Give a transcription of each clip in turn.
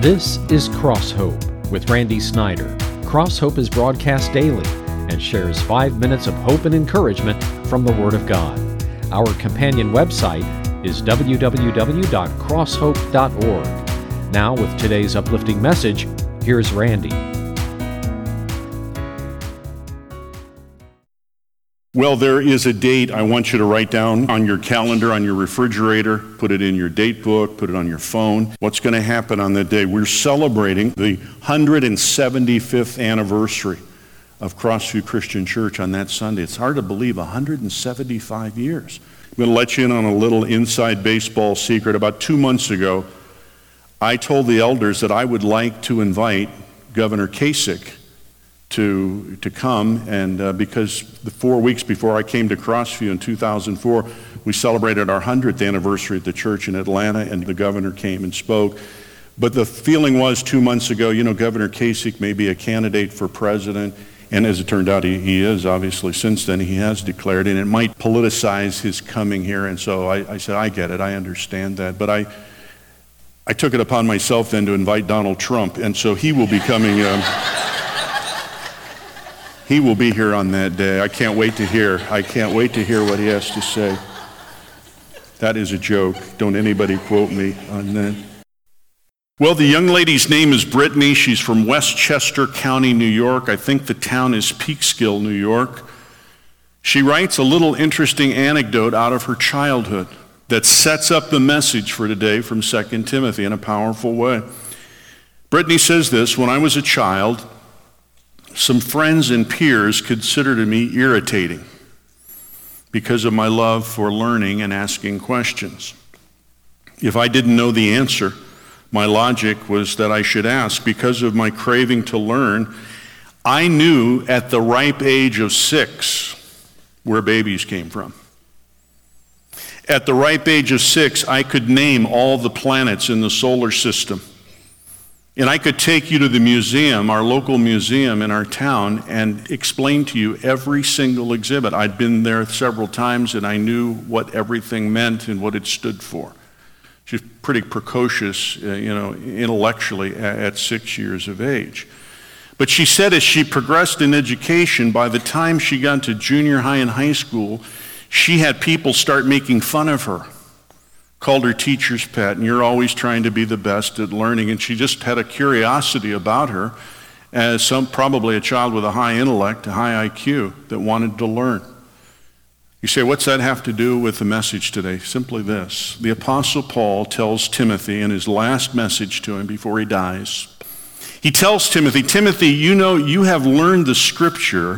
This is Cross Hope with Randy Snyder. Cross Hope is broadcast daily and shares 5 minutes of hope and encouragement from the Word of God. Our companion website is www.crosshope.org. Now, with today's uplifting message, here's Randy. Well, there is a date I want you to write down on your calendar, on your refrigerator, put it in your date book, put it on your phone. What's going to happen on that day? We're celebrating the 175th anniversary of Crossview Christian Church on that Sunday. It's hard to believe, 175 years. I'm going to let you in on a little inside baseball secret. About 2 months ago, I told the elders that I would like to invite Governor Kasich to come, and because the 4 weeks before I came to Crossview in 2004, we celebrated our 100th anniversary at the church in Atlanta, and the governor came and spoke. But the feeling was 2 months ago, Governor Kasich may be a candidate for president, and as it turned out, he is, obviously. Since then, he has declared, and it might politicize his coming here, and so I said, I get it, I understand that. But I took it upon myself then to invite Donald Trump, and so he will be coming. He will be here on that day. I can't wait to hear what he has to say. That is a joke. Don't anybody quote me on that. Well, the young lady's name is Brittany. She's from Westchester County, New York. I think the town is Peekskill, New York. She writes a little interesting anecdote out of her childhood that sets up the message for today from 2 Timothy in a powerful way. Brittany says this: when I was a child, some friends and peers considered me irritating because of my love for learning and asking questions. If I didn't know the answer, my logic was that I should ask. Because of my craving to learn, I knew at the ripe age of 6 where babies came from. At the ripe age of 6, I could name all the planets in the solar system. And I could take you to the museum, our local museum in our town, and explain to you every single exhibit. I'd been there several times, and I knew what everything meant and what it stood for. She's pretty precocious, intellectually at 6 years of age. But she said as she progressed in education, by the time she got to junior high and high school, she had people start making fun of her. Called her teacher's pet, and you're always trying to be the best at learning. And she just had a curiosity about her as probably a child with a high intellect, a high IQ that wanted to learn. You say, what's that have to do with the message today? Simply this: the Apostle Paul tells Timothy in his last message to him before he dies, he tells Timothy, you have learned the Scripture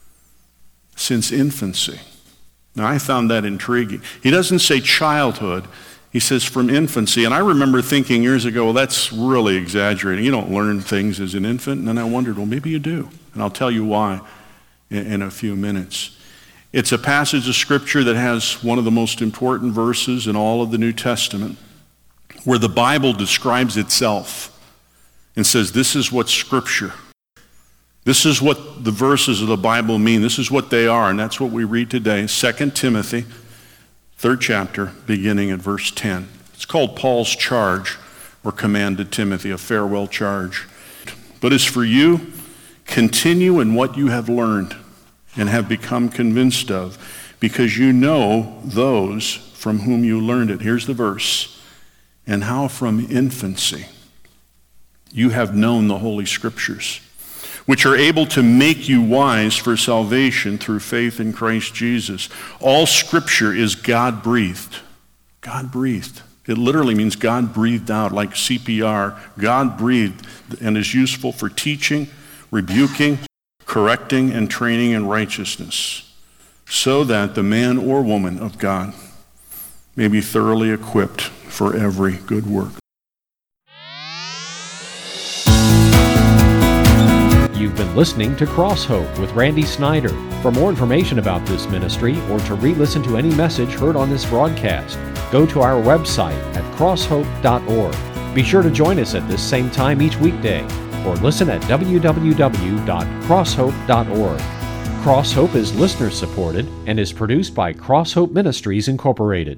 since infancy. Now, I found that intriguing. He doesn't say childhood. He says from infancy. And I remember thinking years ago, well, that's really exaggerating. You don't learn things as an infant. And then I wondered, well, maybe you do. And I'll tell you why in a few minutes. It's a passage of Scripture that has one of the most important verses in all of the New Testament, where the Bible describes itself and says, this is what Scripture, this is what the verses of the Bible mean. This is what they are, and that's what we read today. 2 Timothy, 3rd chapter, beginning at verse 10. It's called Paul's charge or command to Timothy, a farewell charge. But as for you, continue in what you have learned and have become convinced of, because you know those from whom you learned it. Here's the verse: and how from infancy you have known the Holy Scriptures, which are able to make you wise for salvation through faith in Christ Jesus. All Scripture is God-breathed. God-breathed. It literally means God breathed out, like CPR. God-breathed, and is useful for teaching, rebuking, correcting, and training in righteousness, so that the man or woman of God may be thoroughly equipped for every good work. You've been listening to Cross Hope with Randy Snyder. For more information about this ministry or to re-listen to any message heard on this broadcast, go to our website at crosshope.org. Be sure to join us at this same time each weekday, or listen at www.crosshope.org. Cross Hope is listener supported and is produced by Cross Hope Ministries Incorporated.